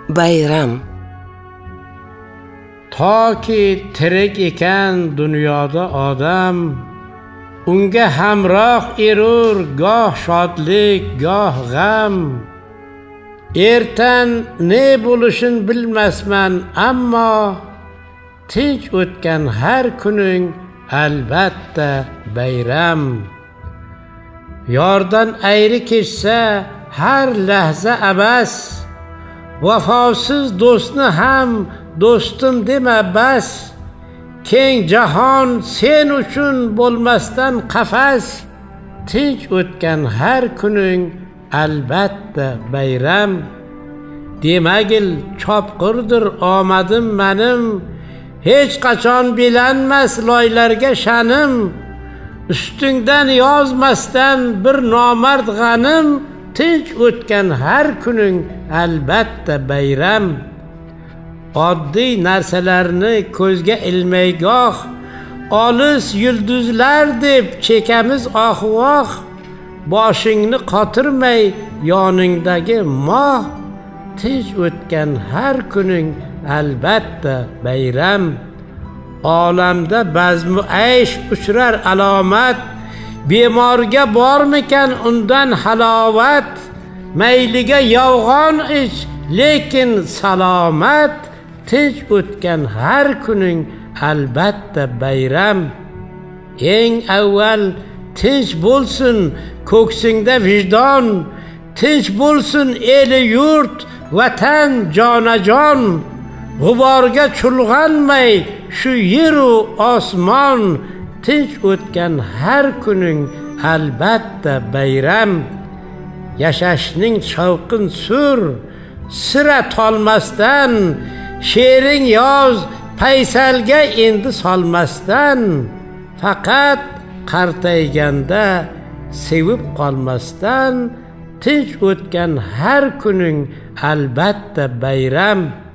bayram. Toki tirik ekan dunyoda odam, unga hamroh erur goh shodlik, goh g'am. Ertan ne bo'lishini bilmasman, ammo tinch o'tgan har kuning albatta bayram. Yordan ayri kechsa har lahza abas, vafosiz do'stni ham do'stim dema bas. Keng jahon sen uchun bo'lmasdan qafas, tinch o'tgan har kuning albatta bayram. Demagil chopqirdir omadim menim, hech qachon belanmas loylarga sha'nim. Üstüngden yozmasdan bir nomard g'anim, tinch o'tgan har kuning albatta bayram. Oddiy narsalarni ko'zga ilmay goh, olis yulduzlar deb chekamiz ohvoh. Boshingni qotirmay yoningdagi moh, tinch o'tgan har kuning albatta bayram. Olamda bazmu aysh uchrar alomat, bemorga bormikan undan halovat. Mayliga yolg'on ich lekin salomat, tinch o'tgan har kuning albatta bayram. Eng avval tinch bo'lsin ko'ksingda vijdon, tinch bo'lsin eli yurt, vatan jonajon. G'uborga chulg'anmay shu yeru osmon, tinch o'tgan har kuning albatta bayram. Yashashning shavqin sur, sira tolmasdan, she'ring yoz paysalga endi solmasdan. Faqat qartayganda sevib qolmasdan, tinch o'tgan har kuning albatta bayram.